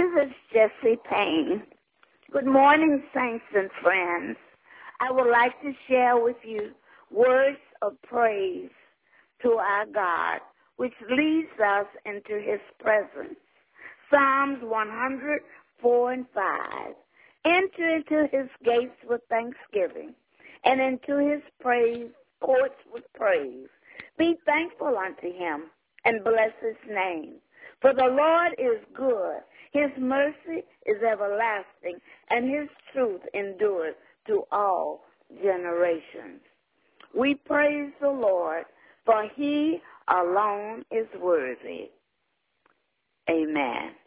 This is Jessie Payne. Good morning, saints and friends. I would like to share with you words of praise to our God, which leads us into his presence. Psalms 104 and 5. Enter into his gates with thanksgiving, and into his courts with praise. Be thankful unto him, and bless his name. For the Lord is good. His mercy is everlasting, and his truth endures to all generations. We praise the Lord, for he alone is worthy. Amen.